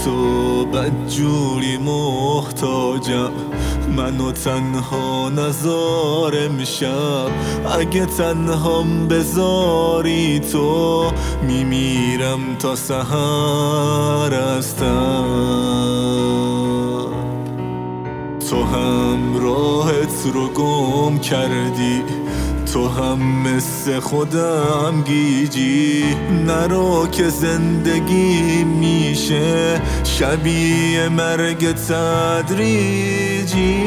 تو بدجوری محتاجم، منو تنها نذار امشب. اگه تنهام بذاری تو میمیرم تا سحر هستم. تو هم راهت رو گم کردی، تو هم مثل خودم گیجی. نرو که زندگی میشه شبیه مرگ تدریجی.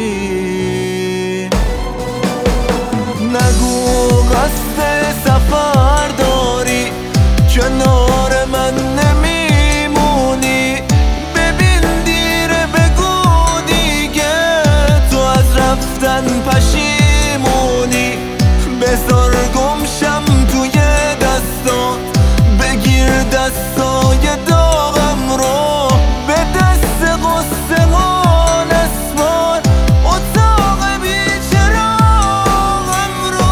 نگو قصد سفر داری، کنار من نمیمونی. ببین دیره بگو دیگه، تو از رفتن پشیمونی. بذار گمشم توی دستات، بگیر دستای داغم رو، به دست غصه و نسوار اتاق بیچراغم رو.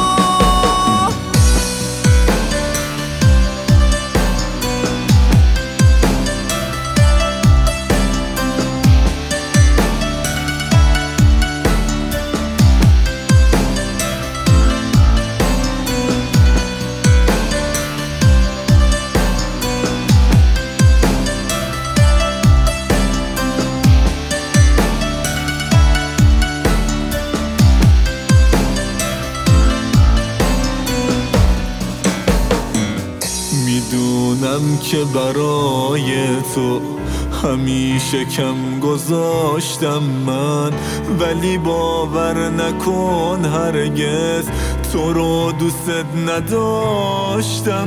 میدونم که برای تو همیشه کم گذاشتم من، ولی باور نکن هرگز تو رو دوست نداشتم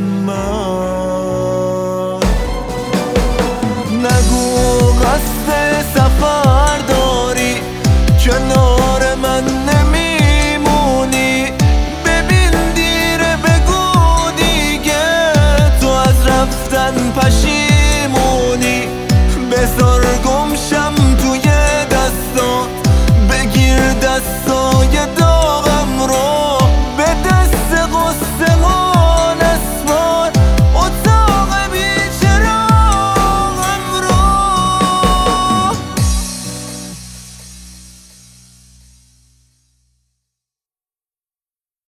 من. نگو قصد سفر داری، کنار من نمیمونی. ببین دیره بگو دیگه، تو از رفتن پشیمونی.